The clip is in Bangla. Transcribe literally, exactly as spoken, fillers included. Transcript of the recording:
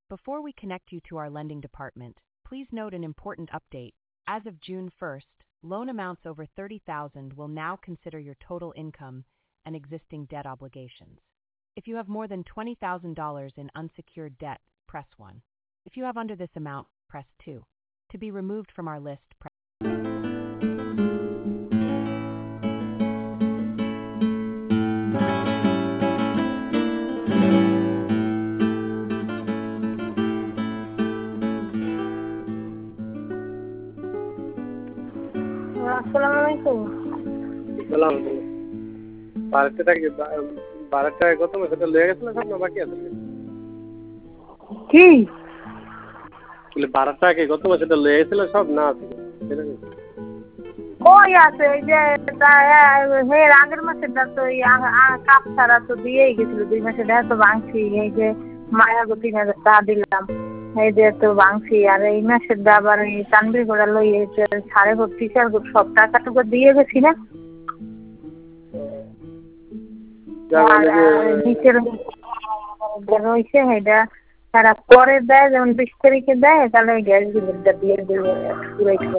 Before we connect you to our lending department, please note an important update. As of June first, loan amounts over thirty thousand dollars will now consider your total income and existing debt obligations. If you have more than twenty thousand dollars in unsecured debt, press one. If you have under this amount, press two. To be removed from our list, press আসসালামু সালাম বাড়িতে থাকি বাড়িতে কত সেটা লয়ে গেছিল সব না বাকি আছে কি বলে বারোটা কি গত মাসে এটা লয়ে গেছিল সব না আছে কই আছে এই যে হে আগের মাসে তো কাপ ছাড়া তো দিয়েই গেছিল দুই মাসে দেখা তো ভাঙছি এই যে মায়া গতি তা দিলাম এই যে তো ভাঙছি আর এই মাসের আবার এই তানবির গোড়া লই সাড়ে ভর্তি চার সব টাকাটুকু দিয়ে গেছি না নিচের রয়েছে এটা তারা পরে দেয় যেমন বিশ তারিখে দেয় তাহলে গ্যাস বিলটা দিয়ে দেবে